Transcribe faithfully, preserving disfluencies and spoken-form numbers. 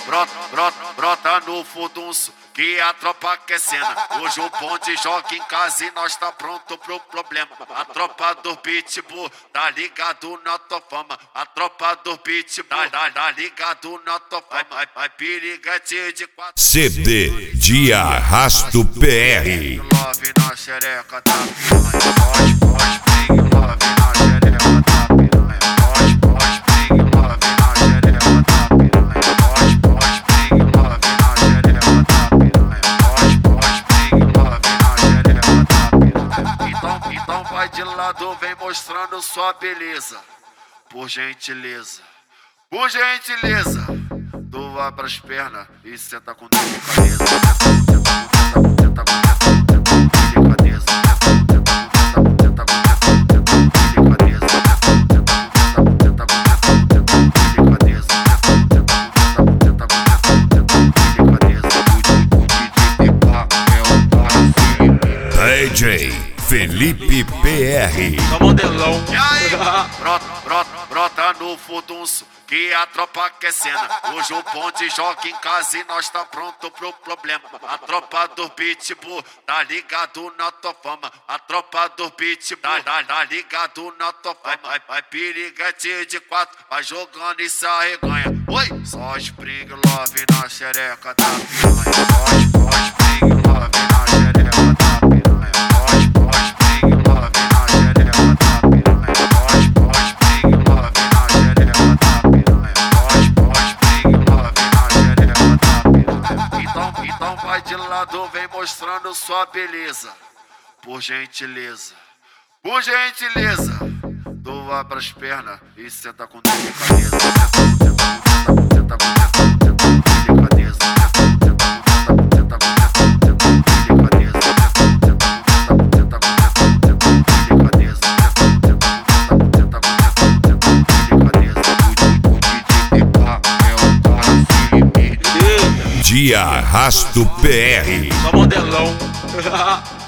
brota, brota, brota no furdunço, que a tropa quer cena. Hoje o bonde joga em casa e nós tá pronto pro problema. A tropa do Pitbull tá ligado na tua fama. A tropa do Pitbull tá, tá, tá ligado na tua fama. Vai, vai, piriguete de quatro. C D de Arrasto P R. Love na xereca da piranha. Pode, pode, bring love na xereca da piranha. Pode, pode, bring love na xereca da piranha. Pode, pode, bring love na xereca da piranha. Pode, pode, bring love na xereca da piranha. Então, então vai de lado, vem mostrando sua beleza. Por gentileza, por gentileza, tu vai pras pernas e senta com delicadeza. Senta com delicadeza. D J Felipe P R. Só modelão. E aí, brota, brota, brota no furdunço, que a tropa quer cena. Hoje o bonde joga em casa e nós tá pronto pro problema. A tropa do Pitbull tá ligado na tua fama. A tropa do Pitbull tá, tá, tá ligado na tua fama. Vai, vai, piriguete de quatro, vai jogando e se arreganha. Oi, só spring love na xereca da piranha. Pode, pode, spring love na xereca da piranha. Pode, pode, spring love na xereca da piranha. Pode, pode, spring love na xereca da piranha. Pode, pode, spring love na xereca da piranha. Então, então vai de lado, vem mostrando sua beleza. Por gentileza, por gentileza, tu vai pras pernas e senta com delicadeza. Senta com delicadeza. De Arrasto P R. Só modelão.